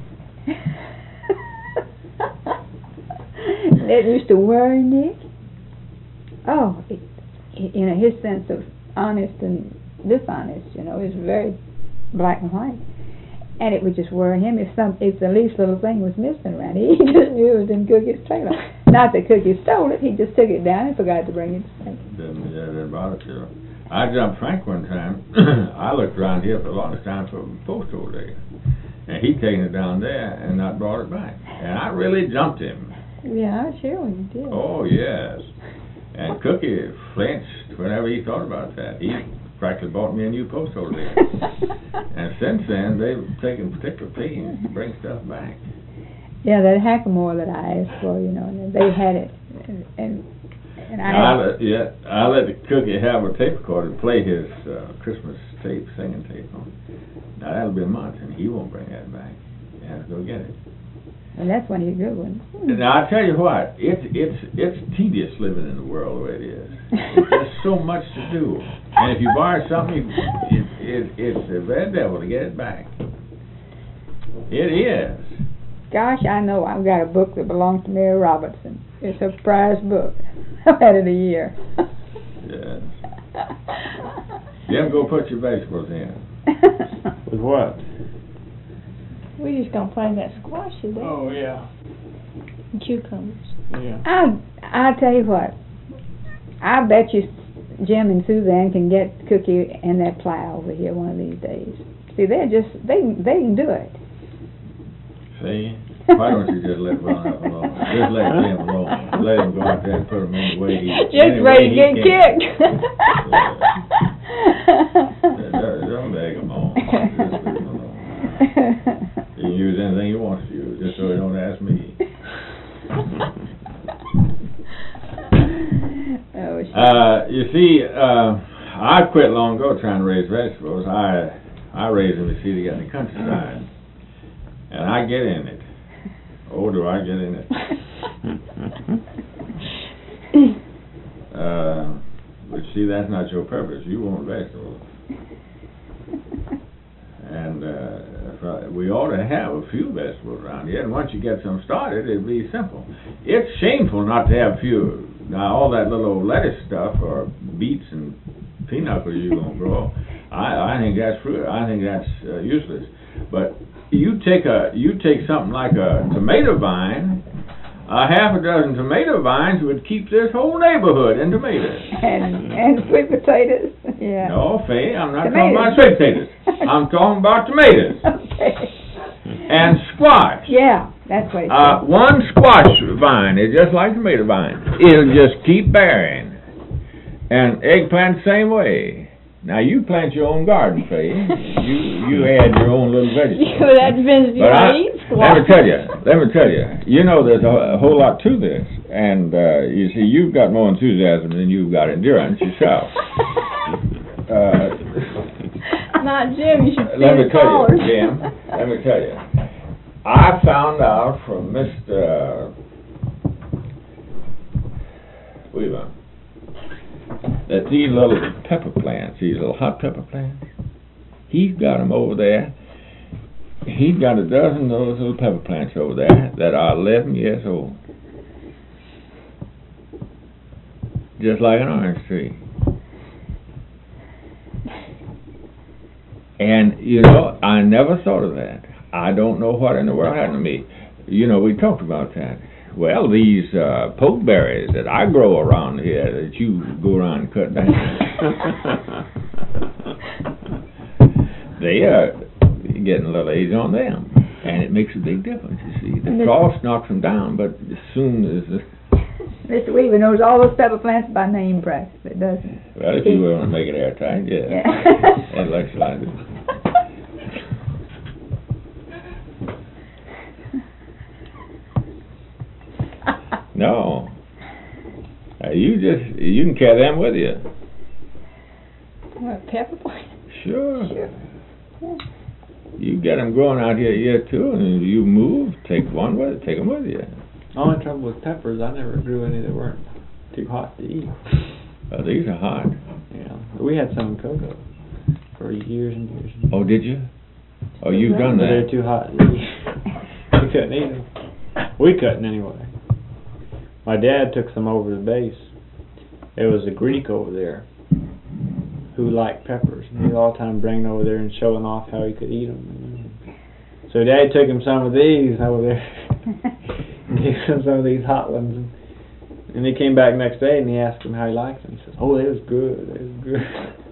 That used to worry Nick. Oh, it, it, you know, his sense of honest and dishonest, you know, is very black and white. And it would just worry him if some, if the least little thing was missing around. He just knew it was in Cookie's trailer. Not that Cookie stole it, he just took it down and forgot to bring it back. Didn't, yeah, didn't bother to. I jumped Frank one time. I looked around here for the longest time for a post over there. And he'd taken it down there and not brought it back. And I really jumped him. Yeah, I sure you did. Oh, yes. And Cookie flinched whenever he thought about that. He practically bought me a new post over there. And since then, they've taken particular pains to bring stuff back. Yeah, that hackamore that I asked for, you know, and they had it. And, and, and I Now, I had, let, yeah, I let the Cookie have a tape recorder to play his uh, Christmas tape, singing tape on. Now, that'll be a month, and he won't bring that back. You have to go get it. and that's one of your good ones. Now, I tell you what, it's it's it's tedious living in the world the way it is. There's so much to do, and if you borrow something, it, it, it's the red devil to get it back. It is. Gosh, I know I've got a book that belongs to Mary Robertson. It's a prize book. I've had it a year. Yes. Jim, go put your vegetables in. With what? We just gonna play that squash today. Oh, yeah. And cucumbers. Yeah. I I tell you what, I bet you Jim and Suzanne can get Cookie and that plow over here one of these days. See, they're just they they can do it. See? Why don't you just let Ron up alone? Just let him alone. Let him go out there and put him in the way he Just any ready way to he get can. kicked. Don't, don't egg him on. Just leave him alone. He can use anything he wants to use, just so he don't ask me. Oh, shit. Uh, you see, uh, I quit long ago trying to raise vegetables. I I raise them to see to get in the countryside. And I get in it. Oh, do I get in it. uh, but see, that's not your purpose. You want vegetables. And uh, we ought to have a few vegetables around here. And once you get some started, it'd be simple. It's shameful not to have few. Now, all that little lettuce stuff or beets and pinocchio you're going to grow, I, I think that's fruit. I think that's uh, useless. But you take a you take something like a tomato vine, a half a dozen tomato vines would keep this whole neighborhood in tomatoes. and and sweet potatoes. Yeah. No, Faye, I'm not Tomatoes. talking about sweet potatoes. I'm talking about tomatoes Okay. and squash. Yeah, that's what it Uh, one squash vine is just like tomato vine. It'll just keep bearing. And eggplant same way. Now you plant your own garden, Faye. You you add your own little vegetables. You, that depends if you But I, want to eat squash. let me tell you, let me tell you, you know there's a, a whole lot to this. And uh, you see, you've got more enthusiasm than you've got endurance yourself. Uh, Not Jim, you should see let me the tell callers. you, Jim, let me tell you. I found out from Mister Weaver that these little pepper plants, these little hot pepper plants, he's got them over there. He's got a dozen of those little pepper plants over there that are eleven years old. Just like an orange tree. And, you know, I never thought of that. I don't know what in the world happened to me. You know, we talked about that. Well, these uh, pokeberries that I grow around here that you go around and cut down, they are getting a little age on them. And it makes a big difference, you see. The frost knocks them down, but as soon as the... Mister Weaver knows all those pepper plants by name, practically, doesn't he? Well, if you want to make it airtight, yeah. Yeah. It looks like it. No. Uh, you just, you can carry them with you. What, pepper plants? Sure. Sure. Yeah. You get them growing out here here too, and you move, take one with, take them with you. The only trouble with peppers, I never grew any that weren't too hot to eat. Uh, these are hot. Yeah, we had some in cocoa for years and years. And years. Oh, did you? Oh, you've done But they're that. too hot to eat. We couldn't eat them. We couldn't anyway. My dad took some over the base. There was a Greek over there who liked peppers. And he was all the time bringing over there and showing off how he could eat them. So Dad took him some of these over there. Gave him some of these hot ones. And, and he came back next day and he asked him how he liked them. He said, oh, they was good. They was good.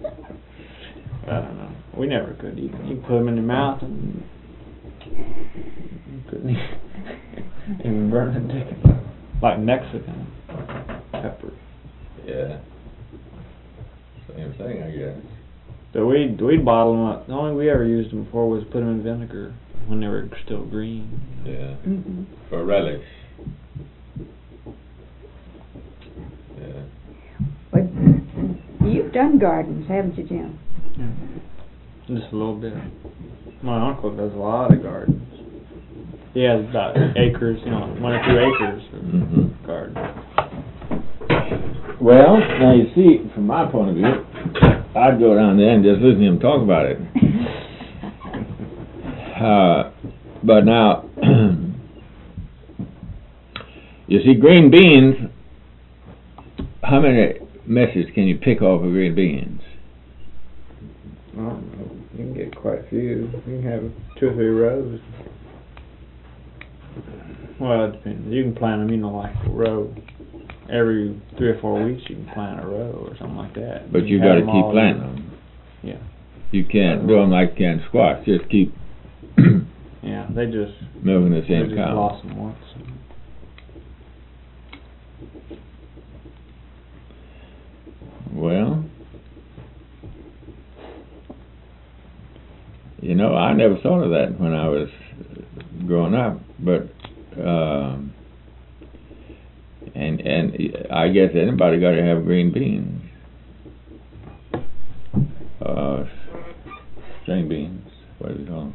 I don't know. We never could eat them. You can put them in your mouth and you couldn't even burn the dick. Like Mexican pepper. Yeah. Same thing, I guess. So we'd, we'd bottle them up. The only we ever used them before was put them in vinegar when they were still green. Yeah. Mm-hmm. For relish. Yeah. But you've done gardens, haven't you, Jim? Yeah. Just a little bit. My uncle does a lot of gardens. He has about acres, you know, one or two acres of Mm-hmm. garden. Well, now you see, from my point of view, I'd go down there and just listen to him talk about it. uh, but now, you see, green beans, how many messes can you pick off of green beans? I don't know. You can get quite a few. You can have two or three rows. Well, it depends. You can plant them, you know, like a row. Every three or four weeks you can plant a row or something like that. But you have got to them keep all planting year. them. Yeah. You can't do them like you can squash. Just keep Yeah, they just, milking the they same just cow. blossom once. Well, you know, I never thought of that when I was growing up, but um, and and I guess anybody got to have green beans, uh, string beans. What do you call them?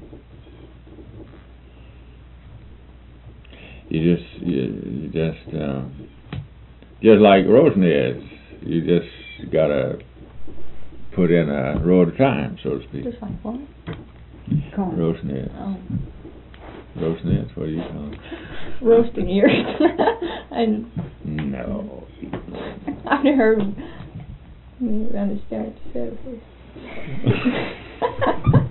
You just you, you just uh, just like roseneads. You just gotta put in a row at a time, so to speak. Just like what? Corn. Roseneads. Oh. Roseneads, what do you call them? Roasting ears. I, No. I've never heard of me understand what you said before.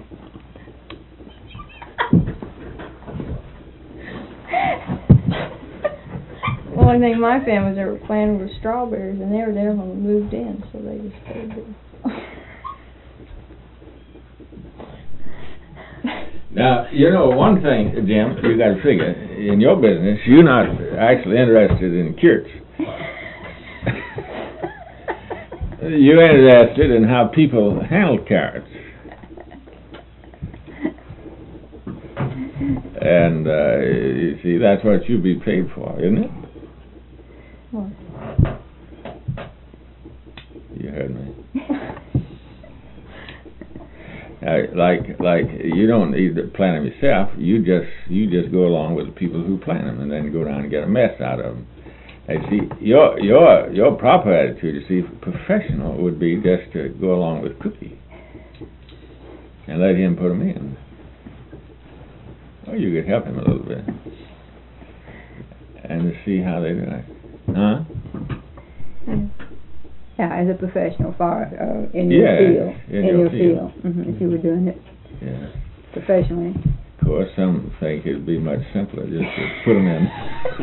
The only thing my family was ever planted was strawberries, and they were there when we moved in, so they just stayed there. Now, you know, one thing, Jim, you got to figure, in your business, you're not actually interested in curates. You're interested in how people handle carrots. And, uh, you see, that's what you'd be paid for, isn't it? What? You heard me. Uh, like, like you don't need to plant them yourself. You just, you just go along with the people who plant them, and then go down and get a mess out of them. And see, your, your, your proper attitude, you see, professional would be just to go along with Cookie and let him put them in. Or you could help him a little bit and to see how they do it. Huh? Yeah, as a professional far uh, in Yeah, your field. in In your your field. field. Mhm, if you were doing it Yeah. professionally. Of course, some think it'd be much simpler just to put them in.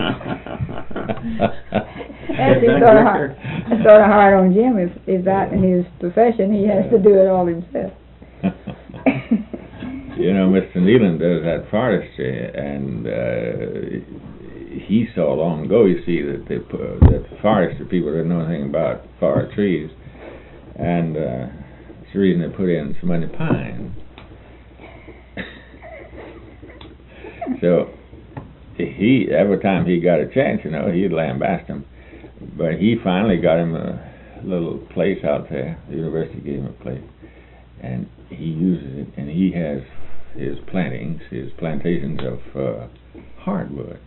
That's sort of hard. It's sort of hard on Jim if, if that in his profession he has to do it all himself. You know, Mister Nealon does that forestry, and uh, he saw long ago, you see, that they put, that the forestry people didn't know anything about forest trees, and uh, it's the reason they put in so many pines. So he, every time he got a chance, you know, he'd lambast him. But he finally got him a little place out there. The university gave him a place, and he uses it, and he has his plantings, his plantations of uh, hardwoods,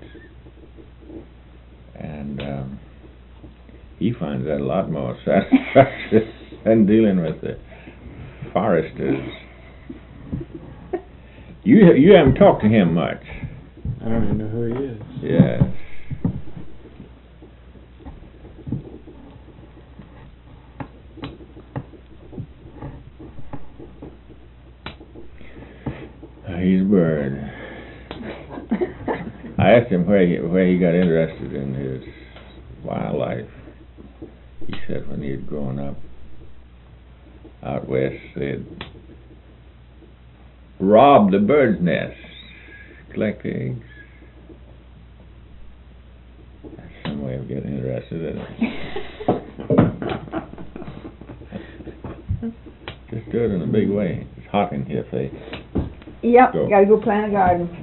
and um, he finds that a lot more satisfaction than dealing with the foresters. You you haven't talked to him much. I don't even know who he is. Yes. He's a bird. I asked him where he, where he got interested in his wildlife. He said when he had grown up. out west said, rob the bird's nest, collect eggs. That's some way of getting interested in it. Just do it in a big way. It's hot in here, Faith. Yep, Go. gotta go plant a garden.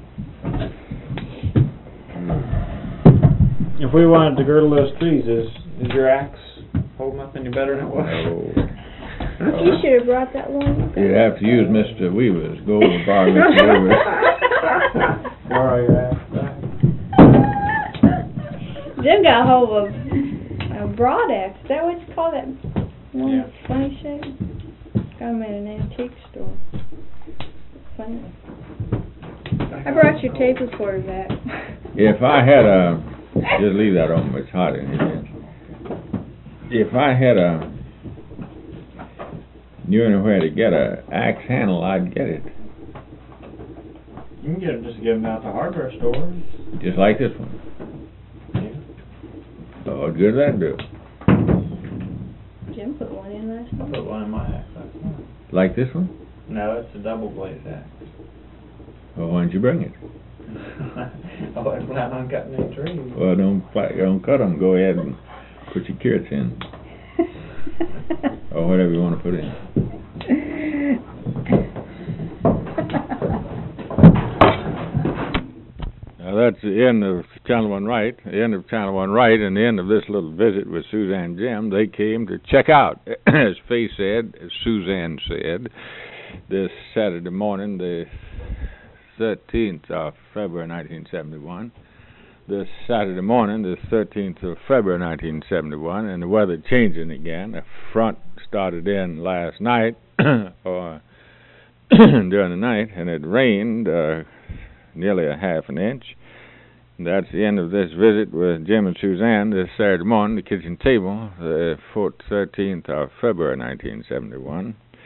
If we wanted to girdle those trees, is, is your axe holding up any better than it was? Oh. You should have brought that one. You'd have to use Mister Weaver's. Go over and borrow Mister Weaver's. Borrow your axe back. Jim got a hold of a broad axe. Is that what you call that one Yeah. that's funny shape? Got them at an antique store. Funny. I brought your tape recorder back. If I had a, just leave that open, it's hot in here. If I had a, knew anywhere to get a axe handle, I'd get it. You can get them, just get them out the hardware store. Just like this one. Yeah. Oh, what good does that do? Jim put one in last I night. put one in my axe last night. Like this one? No, it's a double blade axe. Well, why don't you bring it? I wasn't planning on cutting any trees. Well, don't, pla- don't cut them. Go ahead and put your carrots in. Or whatever you want to put in. Now that's the end of Channel One Right, the end of Channel One Right, and the end of this little visit with Suzanne Jim. They came to check out, as Faye said, as Suzanne said, this Saturday morning, the thirteenth of February nineteen seventy-one. This Saturday morning, the thirteenth of February nineteen seventy-one, and the weather changing again. A front started in last night, or during the night, and it rained uh, nearly a half an inch. And that's the end of this visit with Jim and Suzanne this Saturday morning, the kitchen table, the thirteenth of February nineteen seventy-one.